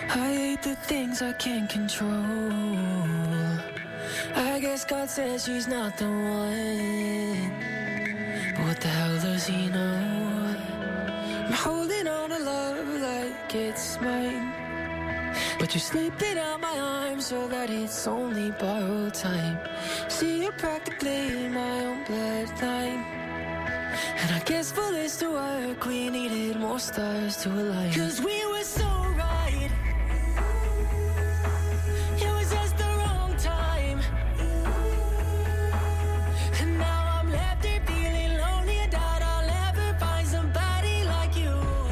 I hate the things I can't control. I guess God says she's not the one, but what the hell does he know? I'm holding on to love like it's mine, but you're slipping out my arms so that it's only borrowed time. See, you're practically my own bloodline, and I guess for this to work we needed more stars to align. 'Cause we were so right, it was just the wrong time, and now I'm left here feeling lonely. I doubt I'll ever find somebody like you.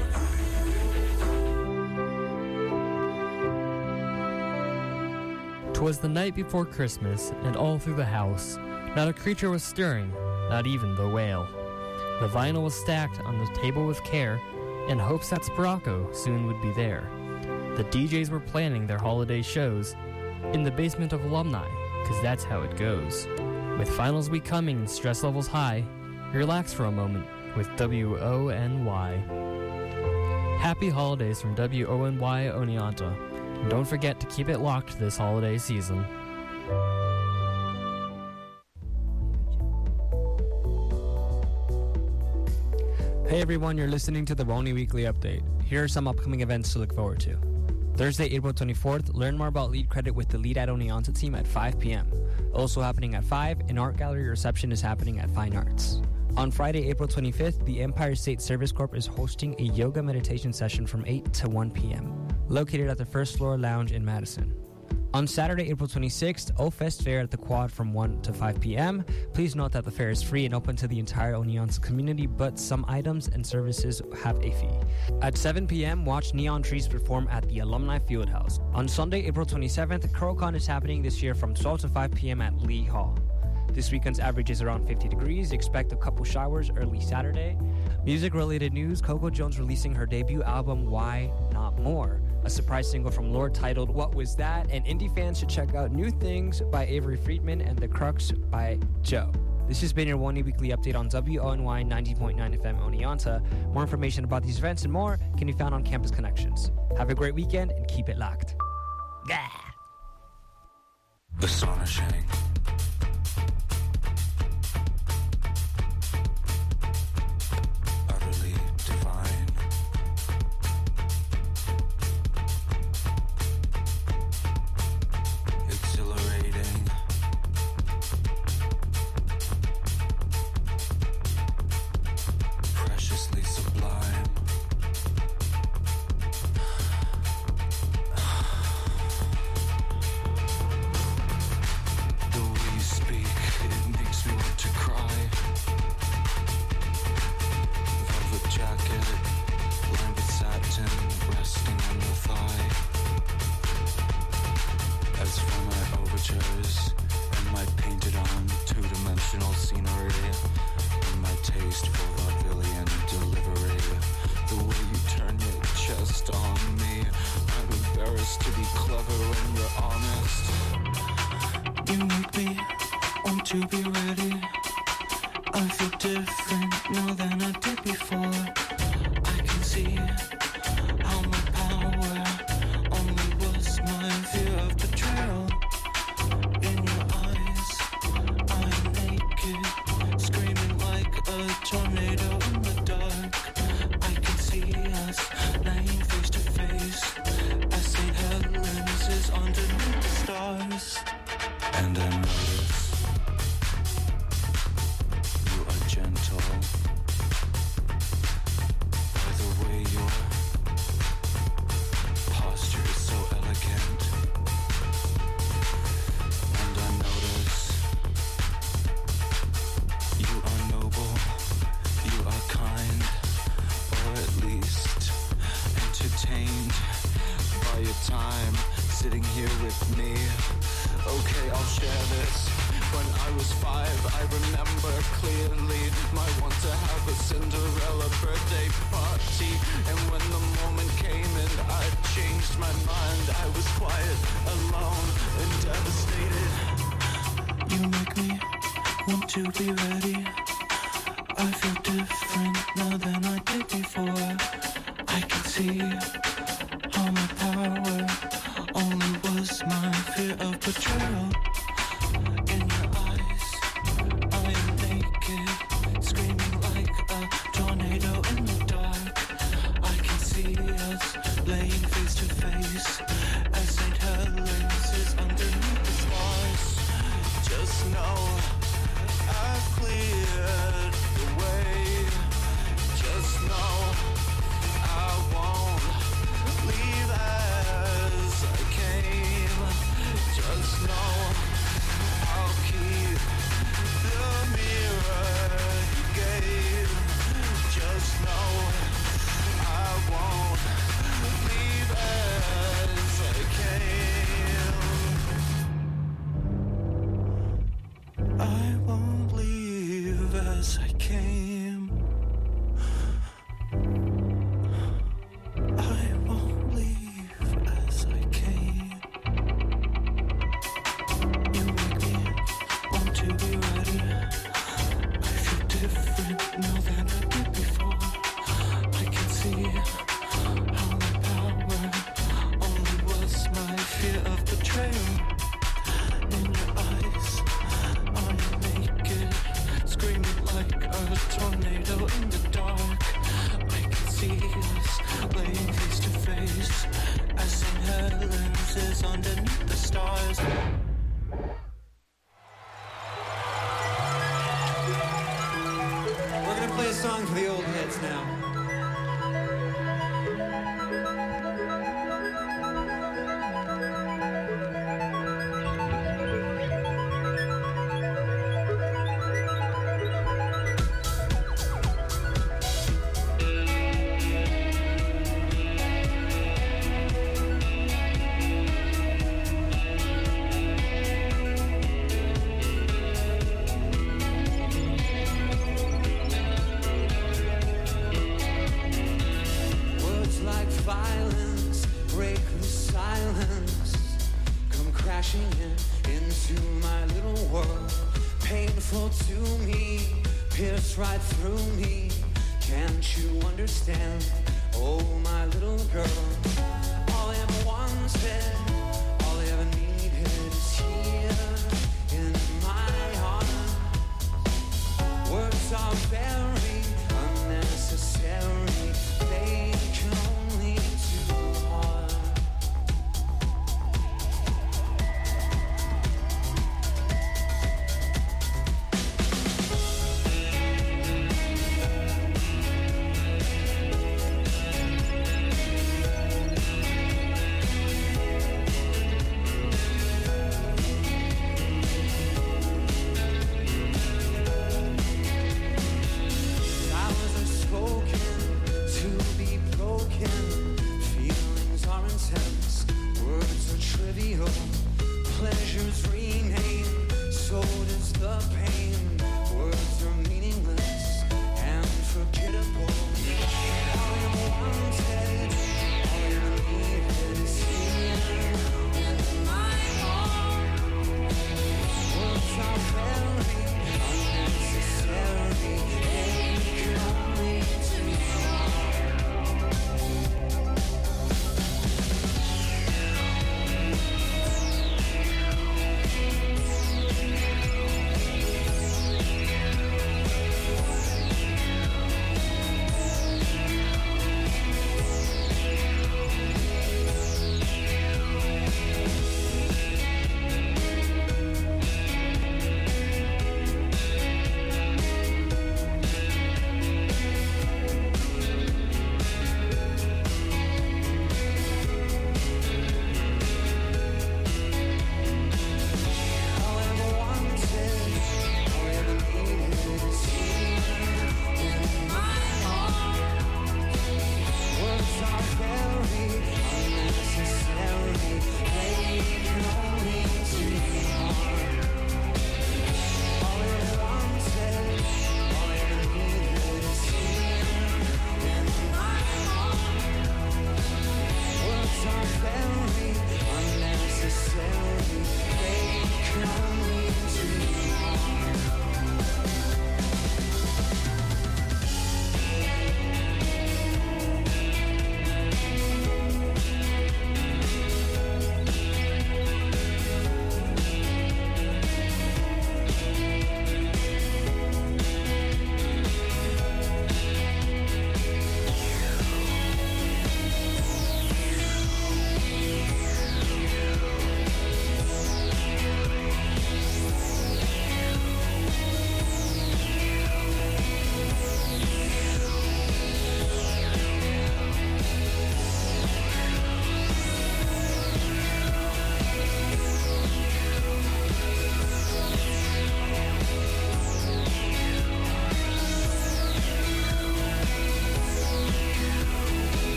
'Twas the night before Christmas, and all through the house not a creature was stirring, not even the whale. The vinyl was stacked on the table with care, in hopes that Sporacco soon would be there. The DJs were planning their holiday shows in the basement of alumni, 'cause that's how it goes. With finals week coming and stress levels high, relax for a moment with WONY. Happy holidays from WONY Oneonta, and don't forget to keep it locked this holiday season. Hey everyone, you're listening to the WONY Weekly Update. Here are some upcoming events to look forward to. Thursday, April 24th, learn more about Lead Credit with the Lead at Oneonta team at 5 p.m. Also happening at 5, an art gallery reception is happening at Fine Arts. On Friday, April 25th, the Empire State Service Corp is hosting a yoga meditation session from 8 to 1 p.m., located at the First Floor Lounge in Madison. On Saturday, April 26th, O-Fest Fair at the Quad from 1 to 5 p.m. Please note that the fair is free and open to the entire Oneonta community, but some items and services have a fee. At 7 p.m., watch Neon Trees perform at the Alumni Fieldhouse. On Sunday, April 27th, CurlCon is happening this year from 12 to 5 p.m. at Lee Hall. This weekend's average is around 50 degrees. Expect a couple showers early Saturday. Music-related news, Coco Jones releasing her debut album, Why Not More? A surprise single from Lorde titled What Was That? And indie fans should check out New Things by Avery Friedman and The Crux by Joe. This has been your WONY Weekly Update on WONY 90.9 FM Oneonta. More information about these events and more can be found on Campus Connections. Have a great weekend and keep it locked. Gah! The sun is shining. Utterly divine. Exhilarating. Preciously sublime. The way you speak, it makes me want to cry. Velvet jacket, lined with satin, resting on your thigh. As for my overtures and my painted-on two-dimensional scenery, and my taste for vaudevillian delivery, the way you turn your chest on me, I'm embarrassed to be clever when you're honest. You make me want to be ready. I feel different now than I did before. I can see how my power only was my fear of betrayal. In your eyes, I'm naked, screaming like a tornado in the dark. I can see us laying face to face as St. Helens is underneath the stars. And I notice you are gentle by the way your posture is so elegant. And I notice you are noble, you are kind, or at least entertained by your time sitting here with me. Okay, I'll share this. When I was 5, I remember clearly my want to have a Cinderella birthday party. And when the moment came and I changed my mind, I was quiet, alone, and devastated. You make me want to be ready. I feel different now than I did before. I can see how my power is underneath the stars. We're gonna play a song for the old heads now. Right through me, can't you understand? Oh, my little girl, all I ever wanted, all I ever needed is here in my arms. Words are very unnecessary, they can only do harm.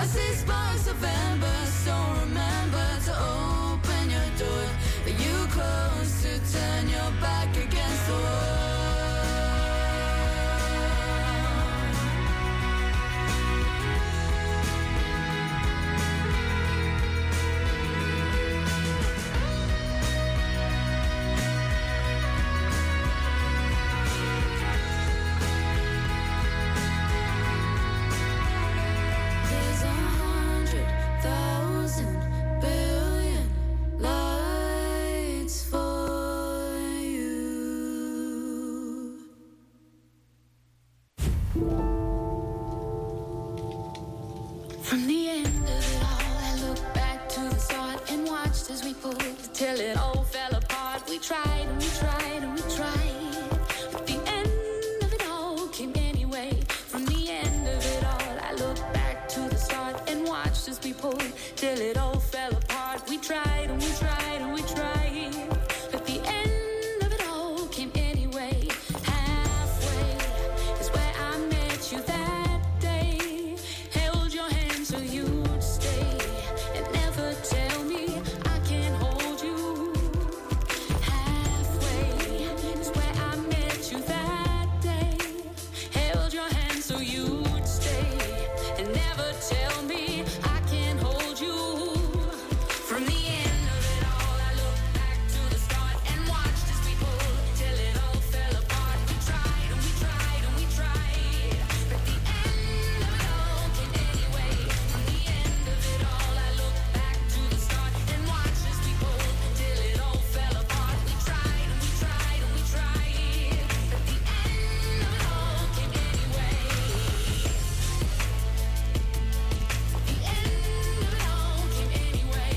see sparks of ember, so remember to open your door. But you close to turn your back against the wall. There's 100,000 billion lights for you. From the end of it all, I look back to the start and watched as we pulled till it all fell apart. We tried and we tried and we tried, but the end of it all came anyway. From the end of it all, I look back to the start and watched as we pulled till it all fell apart. We tried and we tried and we tried, but the end of it all came anyway. Halfway is where I met you that day. Held your hand so you'd stay and never tell me I can't hold you. Halfway is where I met you that day. Held your hand so you'd stay and never tell me I can't hold you. From the end of it all, I look back to the start and watched as we pulled till it all fell apart. We tried and we tried and we tried, but the end of it all came anyway. From the end of it all, I look back to the start and watched as we pulled till it all fell apart. We tried and we tried and we tried, but the end of it all came anyway. The end of it all came anyway.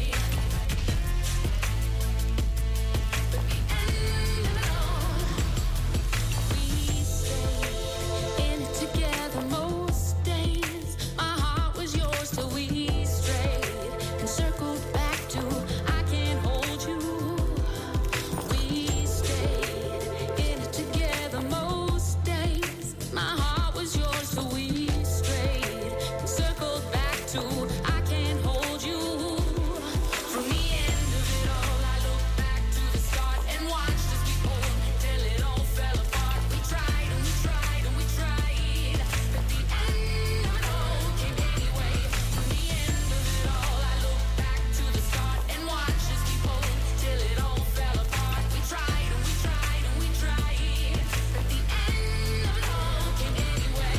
But the end of it all, we stayed in it together most days. My heart was yours till we strayed and circled back to I can't hold you. We stayed in it together most days. My heart was yours till we strayed and circled back to I can't hold you. From the end of it all, I look back to the start and watched as we pulled till it all fell apart. We tried and we tried and we tried, but the end of it all came anyway. From the end of it all, I look back to the start and watched as we pulled till it all fell apart. We tried and we tried and we tried, but the end of it all came anyway.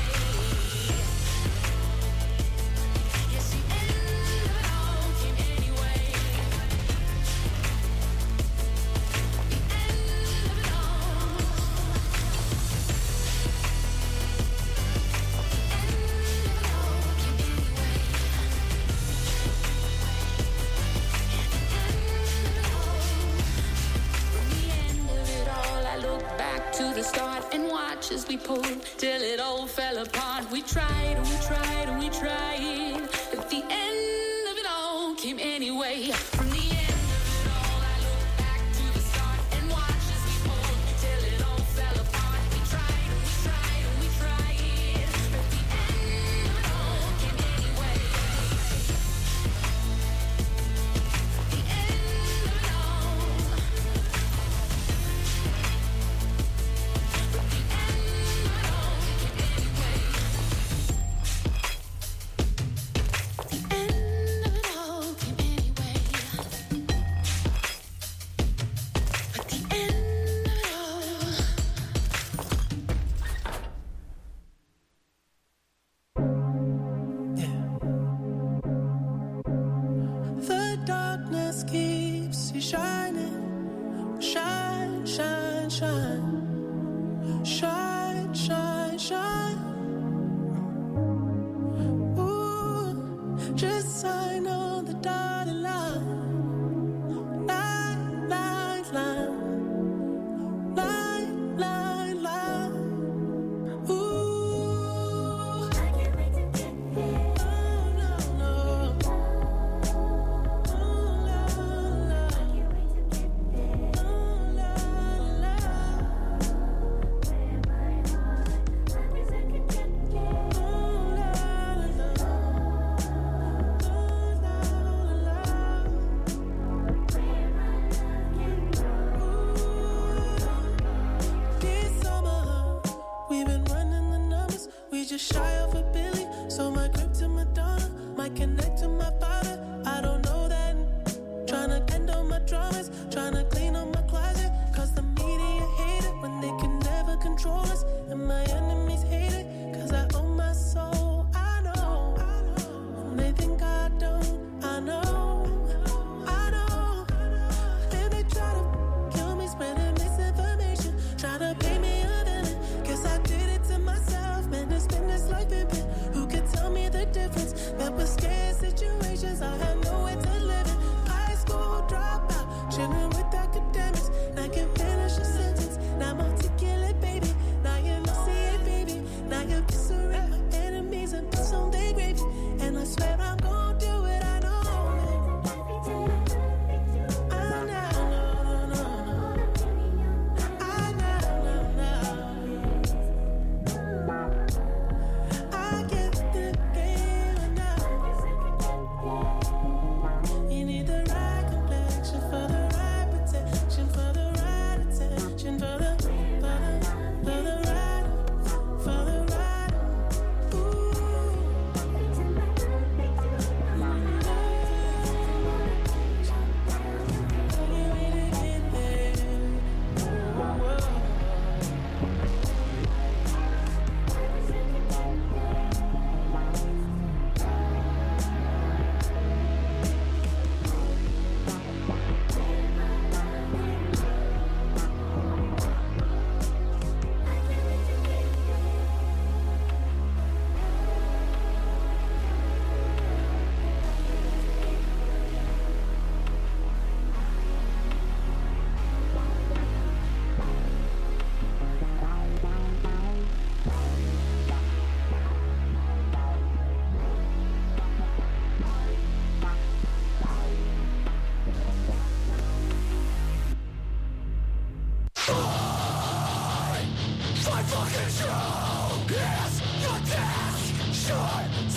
Yes, the end of it all came anyway. The end of it From the end of it all, I look back to the start and watch as we pulled till it all fell apart. We tried and we tried and we tried, but the end of it all came anyway. From the end of it all, I look back to the start and watch as we pulled till it all fell apart. We tried and we tried and we tried, but the end of it all came anyway. The end of it all, but the end of it all came anyway.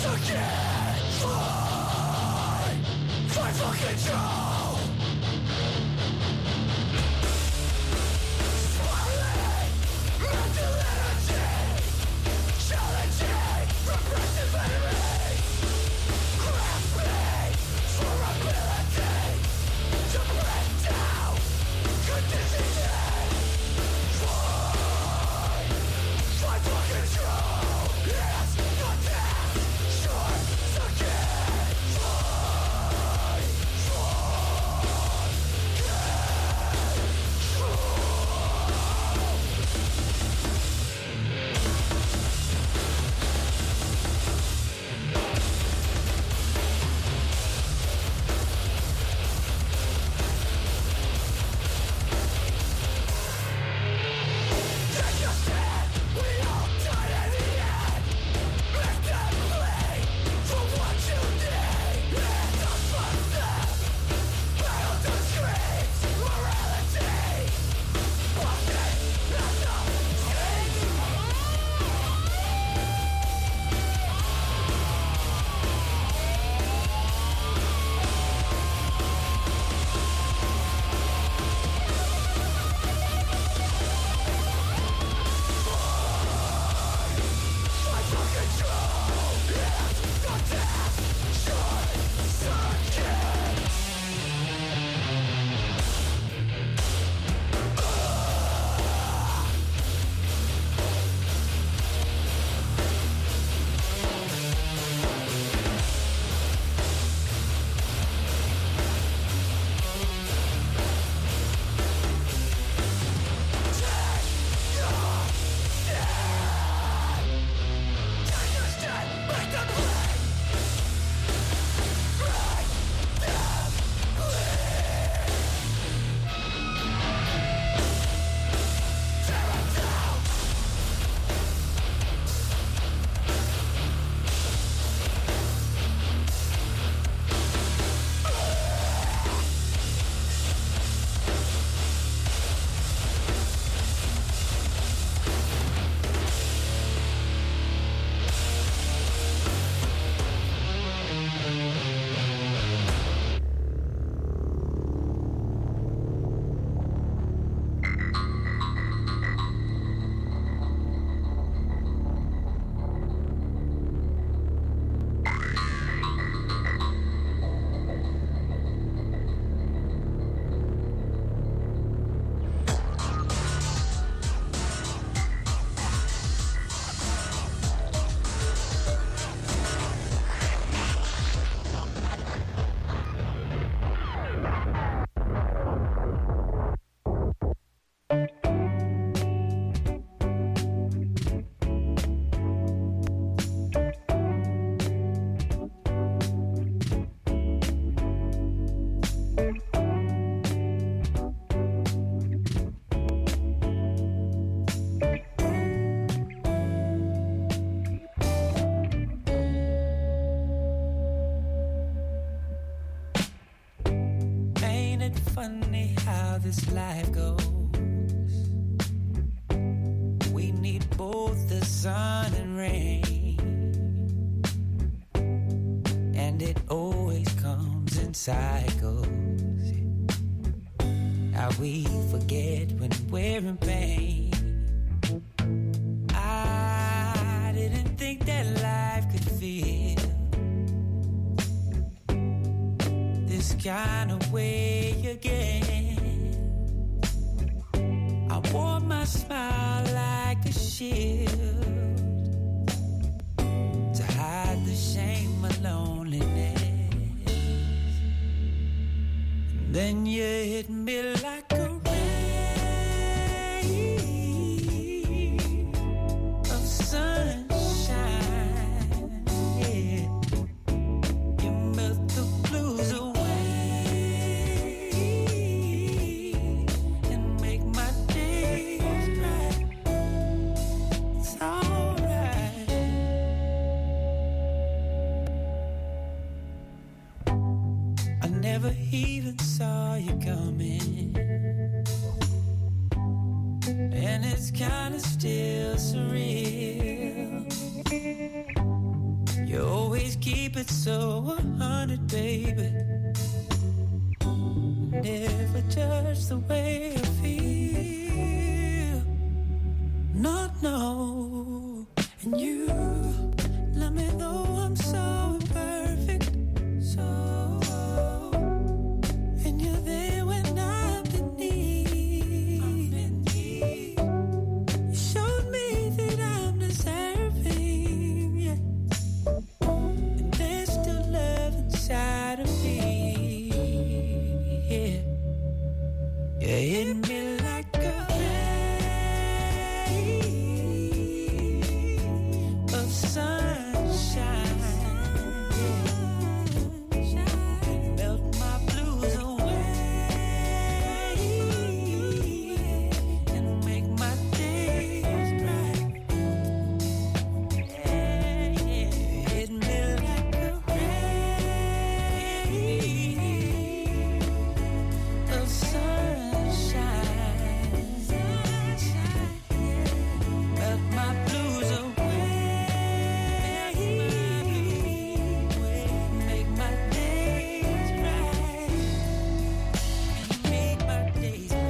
funny how this life goes. We need both the sun and rain, and it always comes in cycles. How we forget when we're in pain. I didn't think that life could feel this kind of way again. I wore my smile like a shield to hide the shame of loneliness. And then you hit me like a ray of sunshine. Yeah, you melt the blues away and make my days bright. It's alright. I never even saw you coming, and it's kinda still surreal. You always keep it so 100, baby. Never judge the way I feel. No, no. And you let me know I'm so imperfect. So, and you're there when I'm in need. You showed me that I'm deserving, yeah. And there's still love inside of me. You hit me like a ray of sunshine. Melt my blues away and make my days bright. Yeah, yeah. Hit me like a ray of sunshine. Melt my blues away, make my days right, make my days right.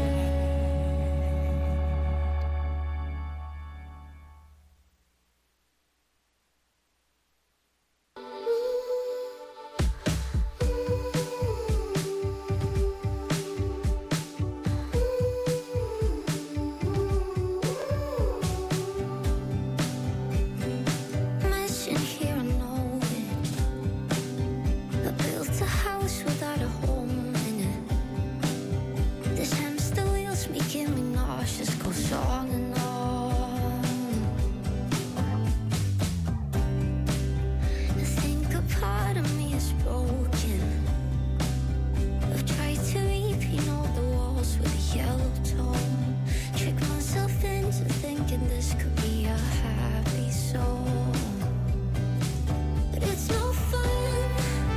Missing here, I know it. I built a house without a home in it. This hamster wheel's making me nauseous, goes on and on. I think a part of me is broken. I've tried to repaint all the walls with a yellow tone. Trick myself into thinking this could be a happy song. But it's no fun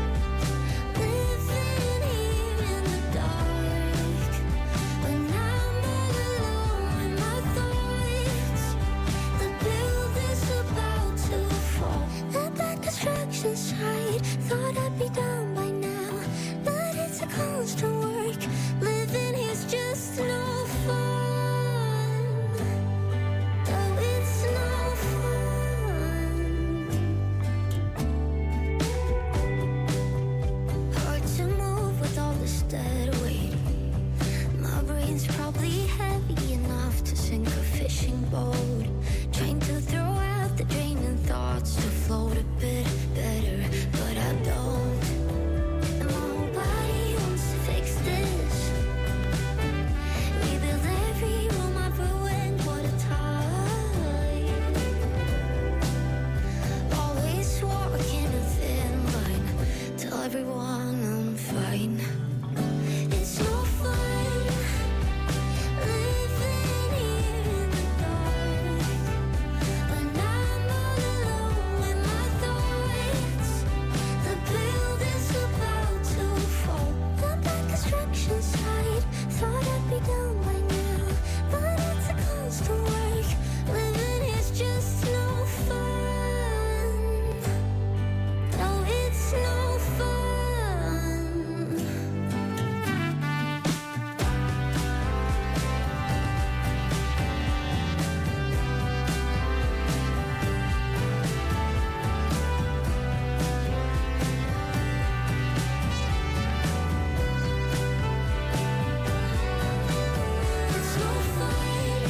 living here in the dark when I'm all alone with my thoughts. The building's about to fall. Let that distraction side. Thought I'd be done by now, but it's a constant work. Living here's just no fun. Oh, it's no fun. Hard to move with all this dead weight. My brain's probably heavy enough to sink a fishing boat. Trying to throw out the draining thoughts to float a bit better, but I don't. And my whole body wants to fix this. Rebuild every room I've ruined, what a time. Always walking a thin line. Tell everyone I'm fine. It's no fun living here in the dark when I'm all alone with my thoughts. The building's about to fall. The back construction site. Thought I'd be done by now, but it's a constant work. Living is just no fun. No, it's no fun. It's no fun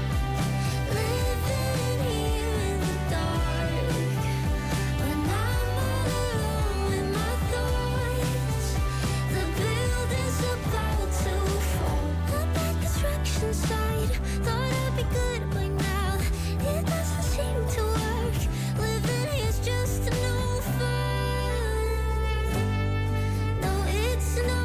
living here in the dark when I'm all alone with my thoughts. The building's about to fall. The back construction site. Thought I'd be good by now. It doesn't seem to work. Living here's just no fun. No, it's no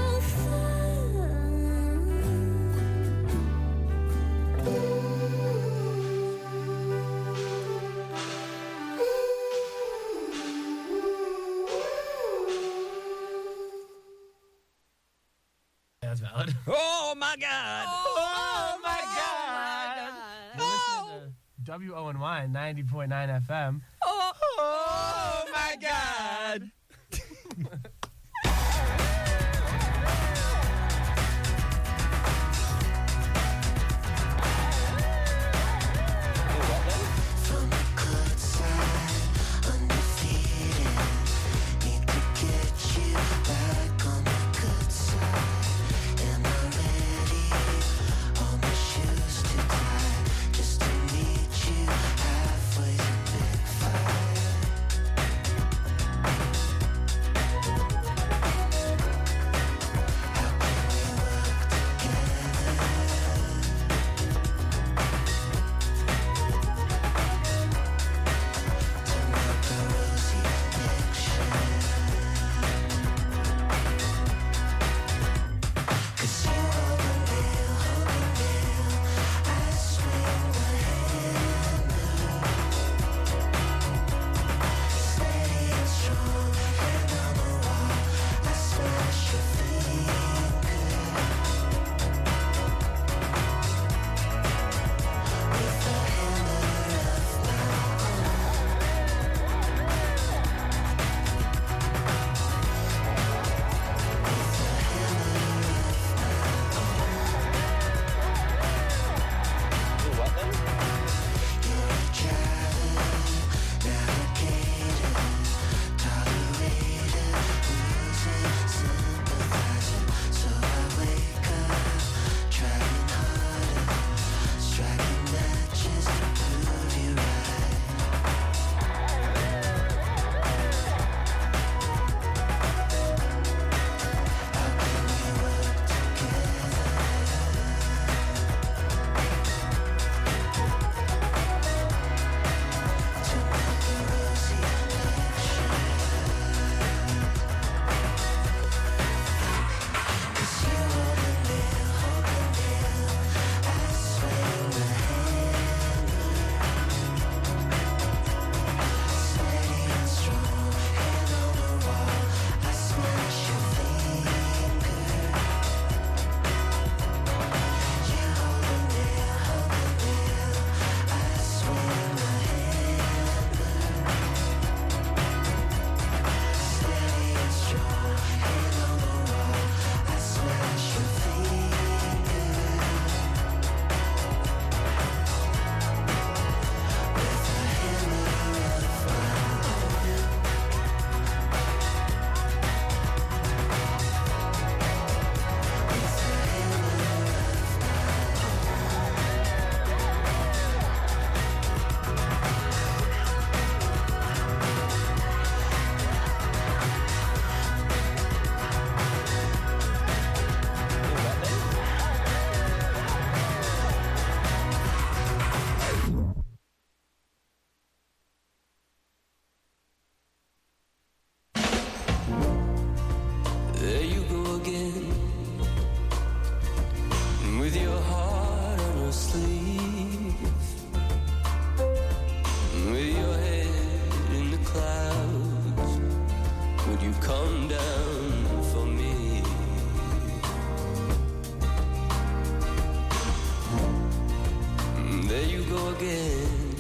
That's valid. Oh my God! Oh my God! You're listening to WONY 90.9 FM. Oh my God! From the good side, undefeated. Need to get you back on the good side. Am I ready? All my shoes to tie, just to meet you halfway to big fight. How can we work together? Turn out the rosy picture. 'Cause you hold the nail, I swing the hammer. Steady and strong, hand on the wall, I smash your finger. With the hammer of my You're a traveler, navigator, tolerator, loser, sympathizer. So I wake up, trying harder, striking matches to prove you right. How can we work together? Turn out the rosy picture. 'Cause you hold the nail, I swing the hammer. Steady and strong, hand on the wall, I smash your finger. You hold the nail, I swing the hammer. Steady and strong, hand on the wall, I smash your finger. With the hammer of my There you go again, with your heart on your sleeve, with your head in the clouds. Would you come down for me? There you go again,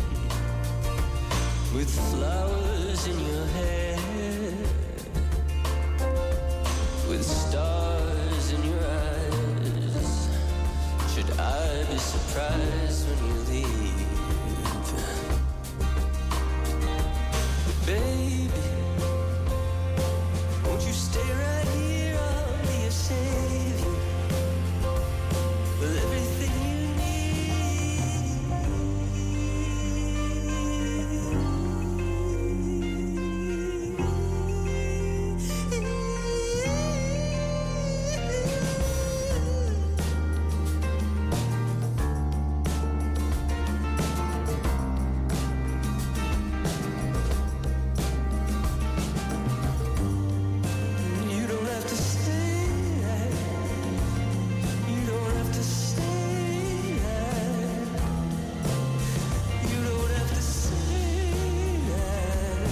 with flowers in your hair, with stars in your eyes. Should I be surprised when you leave? Baby, won't you stay right here? I'll be your savior, with everything you You don't have to stay. You don't have to stay. You don't have to say that.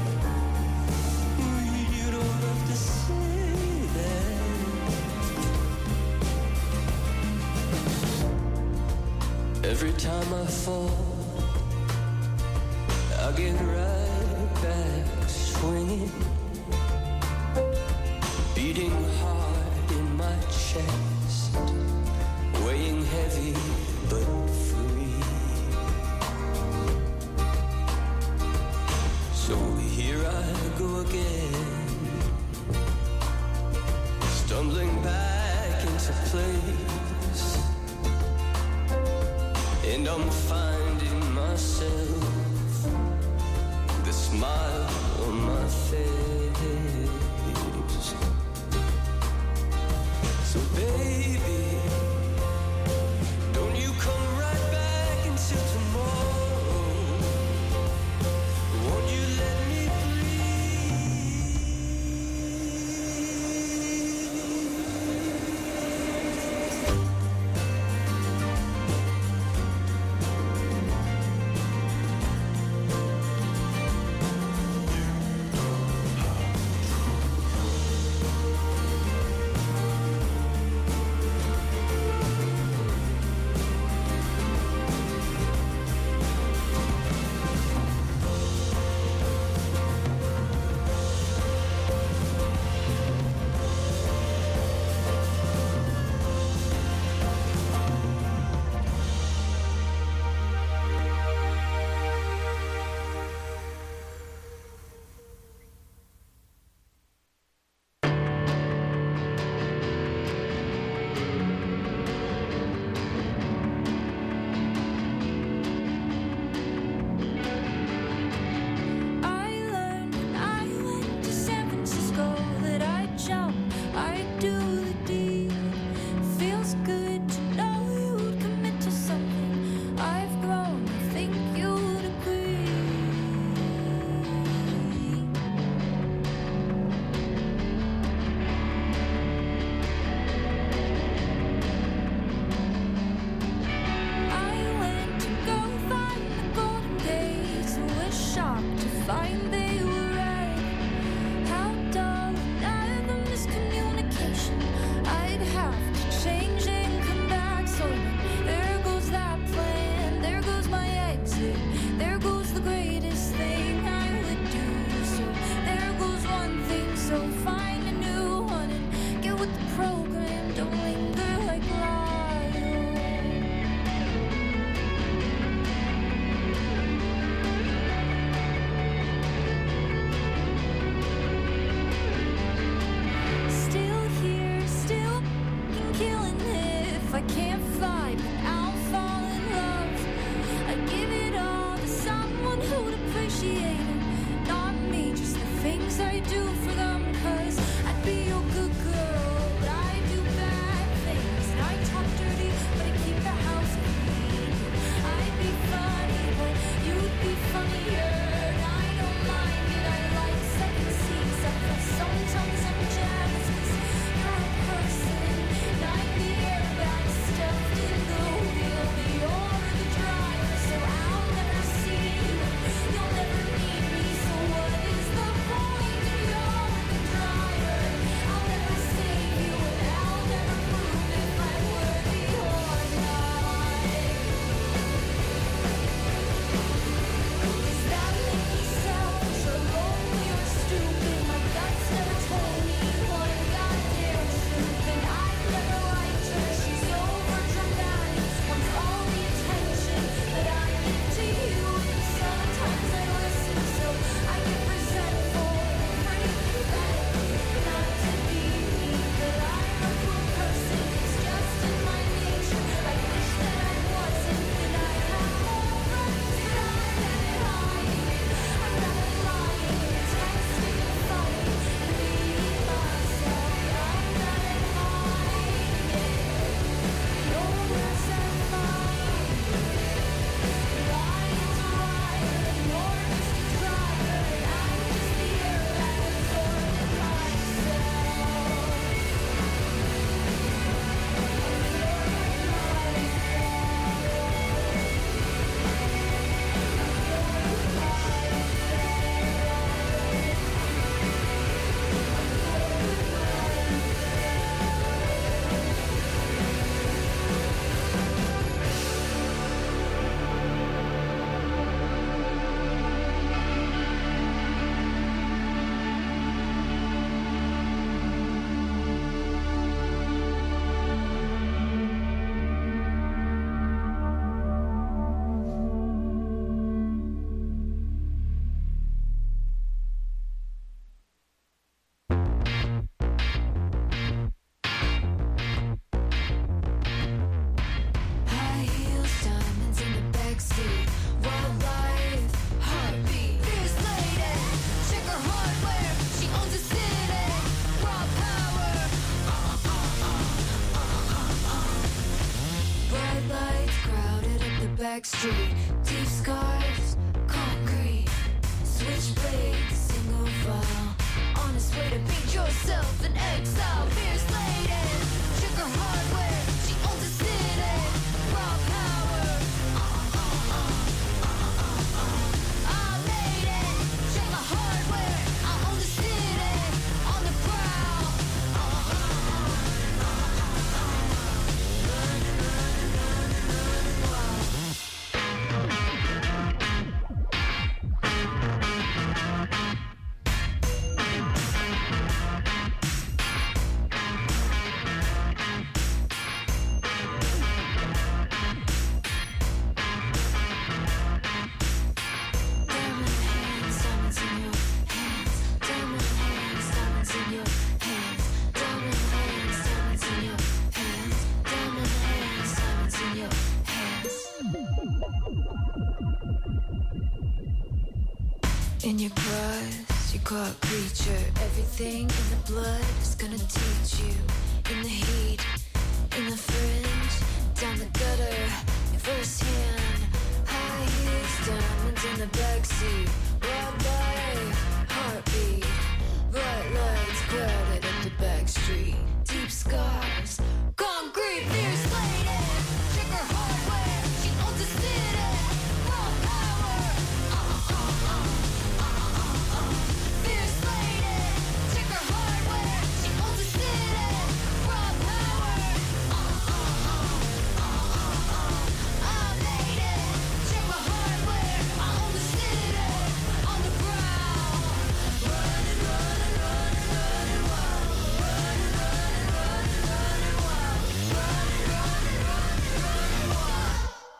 You don't have to say that. Every time I fall, I get right back swinging, beating hard in my chest, weighing heavy but free. So here I go again, stumbling back into place, and I'm finding myself, the smile on my face. So baby, don't you come right back until tomorrow. Won't you let me back street. Deep scars, concrete, switchblade, single file. Honest way to beat yourself in exile. Fears laden, trigger hardware. She owns a city, raw power. I made it, check my hardware. I own the city, on the prowl. Diamond hands, diamonds in your hands. Diamond hands, diamonds in your hands. Diamond hands, diamonds in your hands. Diamond hands, diamonds in your hands. In your grass, you caught creature. Everything in the blood is gonna teach you. In the heat, in the fringe, down the gutter, first hand, high heels, diamonds in the backseat, raw life, heartbeat, bright lights crowded up the back street, deep scars, concrete, fierce laden, trigger hardware, she owns a city, raw power, fierce laden, trigger hardware, she owns a city, raw power, I made it, check my hardware, I own the city, on the prowl, running, running, running, running wild, running, running, running, running wild, running, running, running, running wild.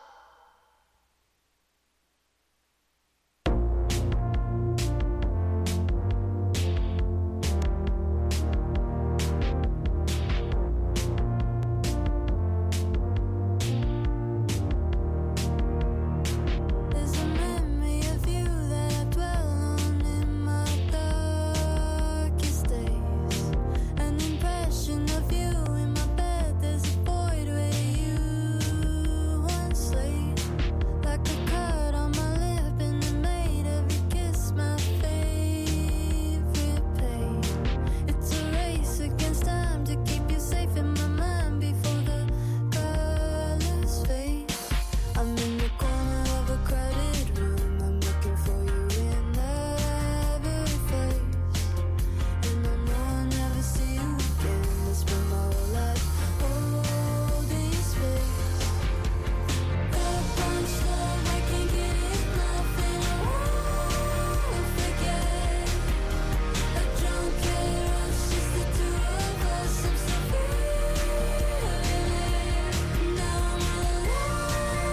There's a memory of you that I dwell on in my darkest days. An impression of you in my bed. There's a void where you once laid, like a cut on my lip, and it made every kiss my favorite pain. It's a race against time to keep you safe in my mind before the colors fade. I'm in the corner of a crowded room. I'm looking for you in every face, and I know I'll never see you again. It's been my whole life holding space. Got a bunch love, I can't get enough, and I won't forget. A drunk rush, just the two of us. I'm still feeling it. Now I'm alone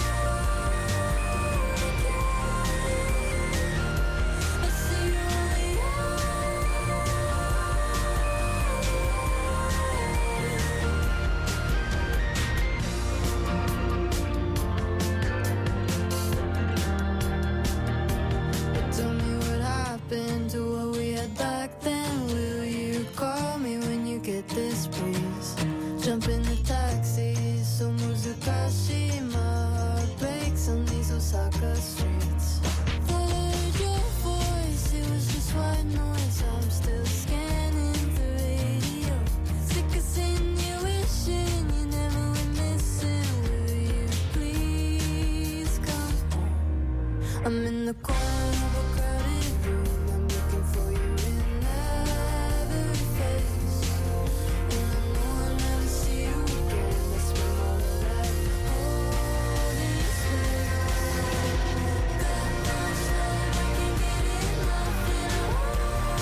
again. I see you only Tell me what happened to what we had back then. Will you call me when you get this breeze? Jump in the taxi, so Muzakashi. My heart breaks on these Osaka streets. Followed your voice, it was just white noise. I'm still scanning the radio. Sick of seeing you wishing you never went missing. Will you please come home? I'm in the corner of a crowded room. I'm looking for you in every face, and I know I'll never see you again. It's been my whole life holding space. Got much love, I can't get enough, and I won't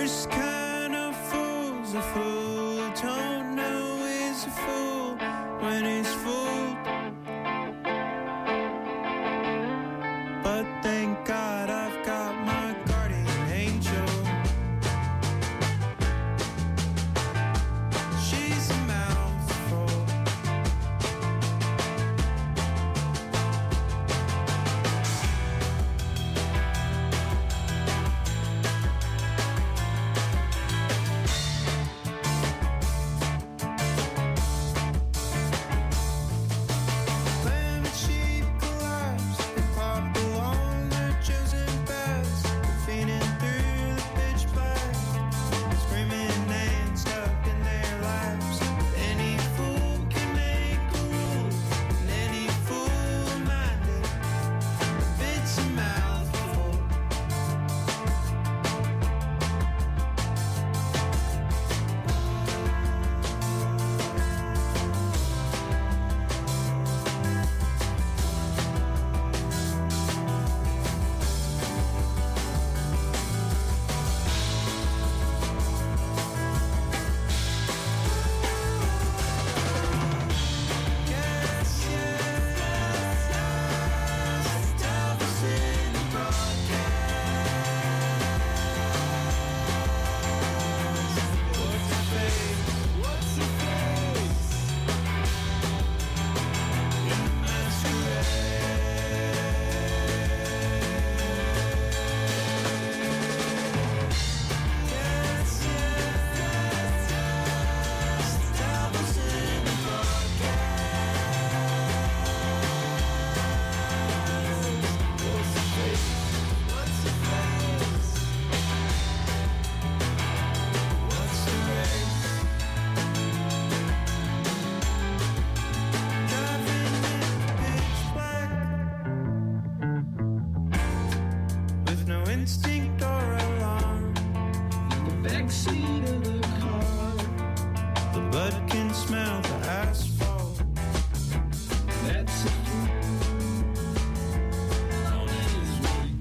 Worst kind of fool's a fool who don't know he's a fool when he's fooled. But thank God I've got my guardian angel. She's a mouthful. When the sheep collapse, they pop along their chosen paths, feeding through the pitch black, screaming and stuck in their laps. Any fool can make a rule, and any fool minded if it's a mouthful. Yes, yes, yes, devil's in the broadcast. What's your face? What's your face? In the masquerade. Yes, yes, yes, devil's in the broadcast. What's your face? What's your face? What's the race? Driving in pitch black with no instinct or alarm. In the backseat of the car, the blood can smell the asphalt. That's a fool on his way.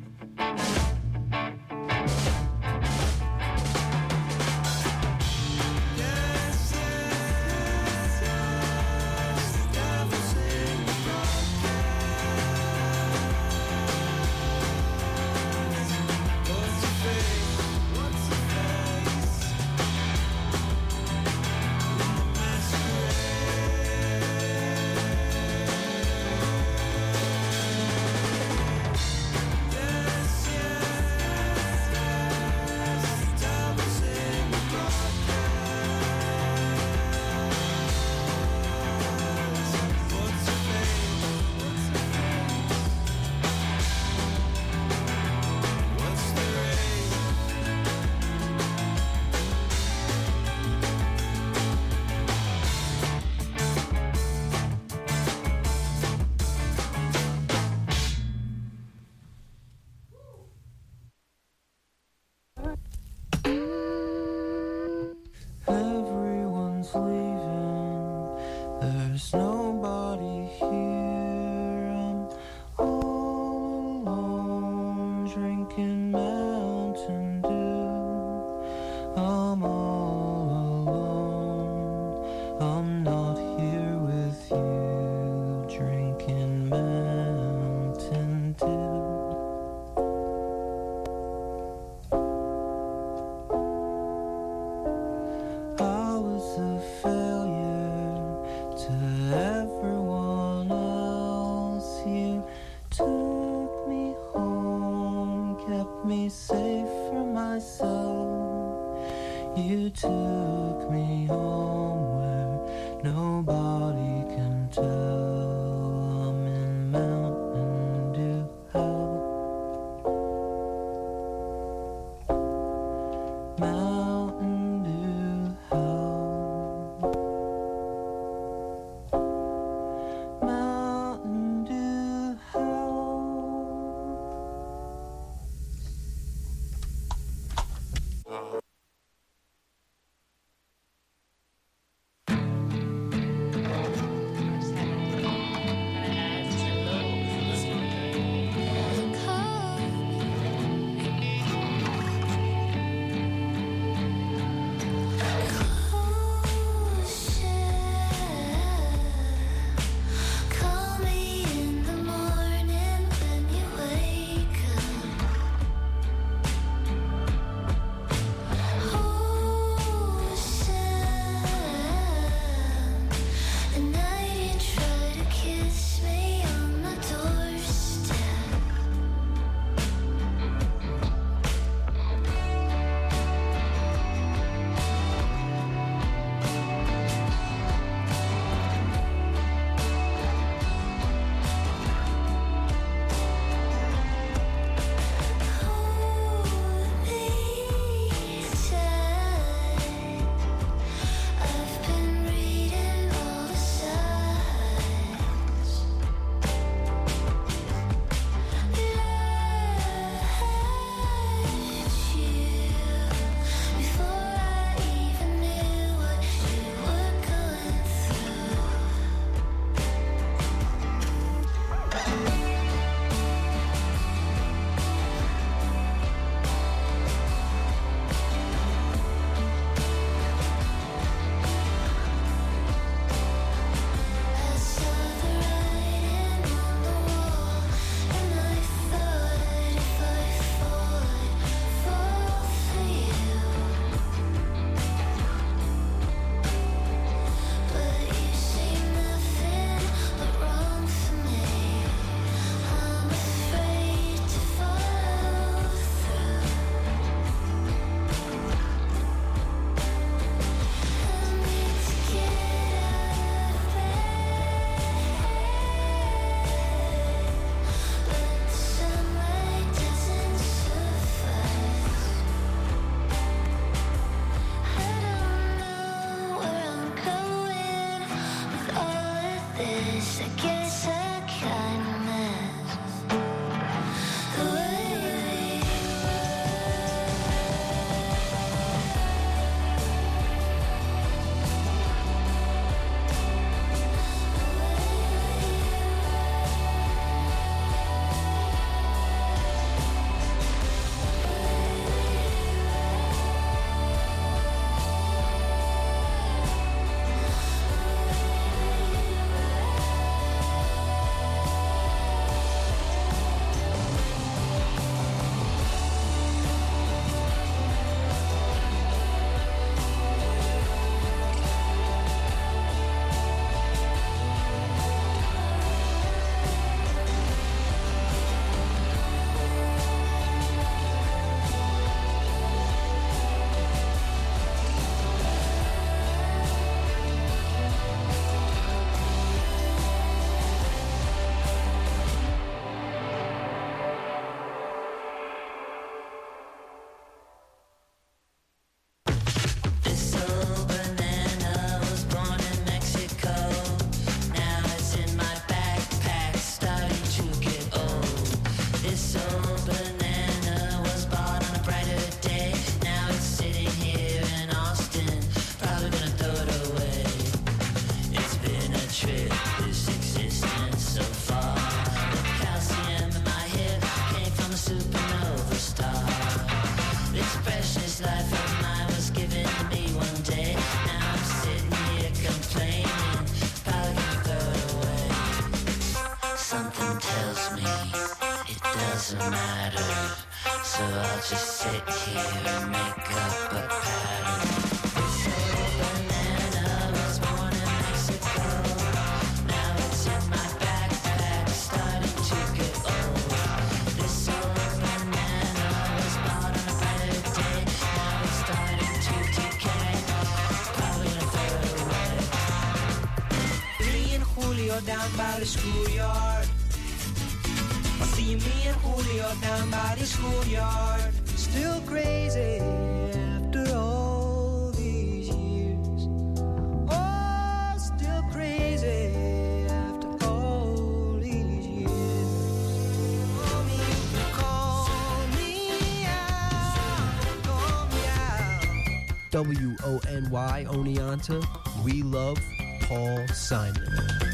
Yes, yes, yes, the devil's in the broadcast. What's your face? What's your face? In the masquerade. Yes, yes, yes, the devil's in the broadcast. What's your face? What's your face? What's the race? Everyone's leaving. There's nobody here. I'm all alone, drinking Mountain Dew. I'm all alone. I'm not here with you, drinking Mountain Dew. I was a failure to everyone else. You took me home, kept me safe from myself. You took me home where nobody can tell. I'm in Mountain Dew hell. Mountain Dew hell. Mountain Dew hell. this, I guess I kinda miss the way we This old banana was born in Mexico. Now it's in my backpack, starting to get old. This old banana was bought on a brighter day. Now it's sitting here in Austin, probably gonna throw it away. It's been a trip, this existence so far. The calcium in my hip came from a supernova star. This precious life of mine was given to me one day. Now I'm sitting here complaining, probably gonna throw it away. Something tells me it doesn't matter, so I'll just sit here and make up a pattern. This old banana was born in Mexico. Now it's in my backpack, starting to get old. This old banana was bought on a brighter day. Now it's starting to decay, probably gonna throw it away. 3 in Julio down by the schoolyard. I see me and Julio down by the schoolyard. Still crazy after all these years. Oh, still crazy after all these years. Call me out, call me out. WONY Oneonta, we love Paul Simon.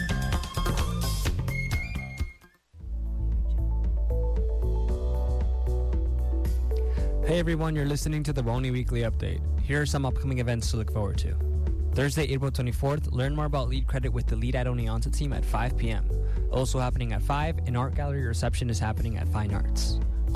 Hey everyone, you're listening to the Wony Weekly Update. Here are some upcoming events to look forward to. Thursday, April 24th, learn more about Lead Credit with the Lead at Oneonta team at 5 p.m. Also happening at 5, an art gallery reception is happening at Fine Arts.